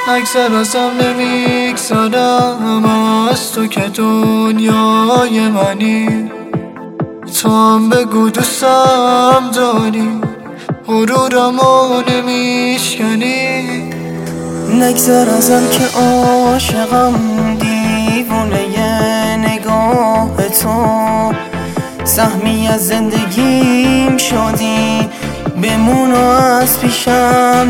اکثر ازم نمیگذرم از تو که دنیای منی. تو هم بگو دوستم داری، غرورمو نمیشکنی. نگذر ازم که عاشقم، دیوونه نگاه تو. سهمی از زندگیم شدی، بمون و از پیشم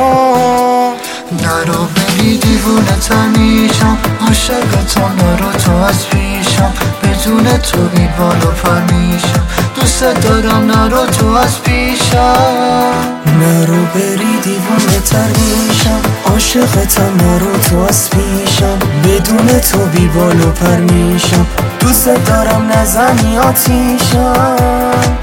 نرو بری دیوونه تر میشم. عاشقتم نرو تو از پیشم، بدون تو بی بال و پر میشم. دوست دارم نرو تو از پیشم. نرو بری دیوونه تر میشم. عاشقتم نرو تو از پیشم، بدون تو بی بال و پر میشم. دوست دارم نزنی آتیشم.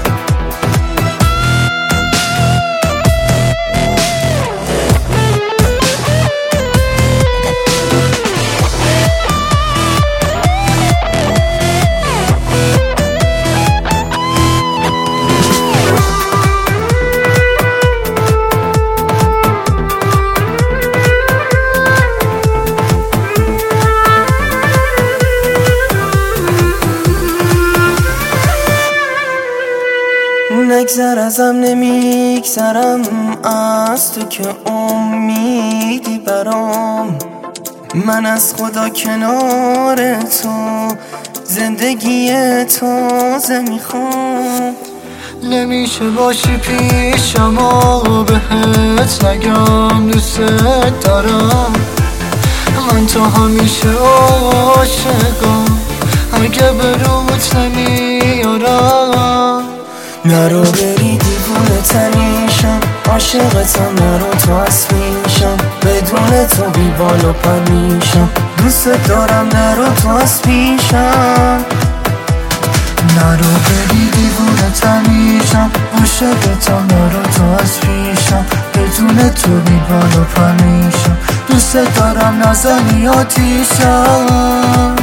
نگذر ازم نمیگذرم از تو که امیدی برام. من از خدا کنار تو زندگی تازه میخوام. نمیشه باشی پیشم و بهت نگم دوست دارم. من تو همیشه عاشقم، اگه به روت نمیارم. نرو بری دیوونه تریشم. عاشقتم نرو تو از پیشم، بدون تو بی بال و پر میشم. دوست دارم نرو تو از پیشم. نرو بری دیوونه تریشم. عاشقتم نرو تو از پیشم، بدون تو بی بال و پر میشم. دوست دارم نزنی آتیشم.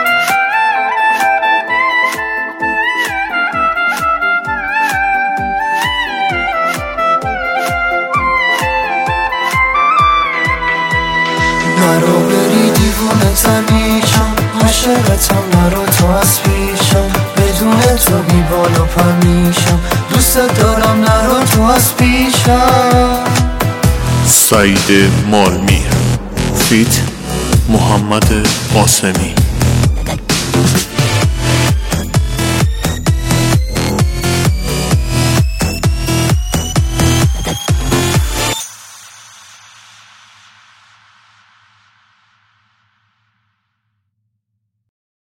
نرو بری دیوونه تر میشم. عاشقتم نرو تو از پیشم، بدون تو بی بال و پر میشم. دوست دارم نرو تو از پیشم. سعید مالمیر فیت محمد قاسمی.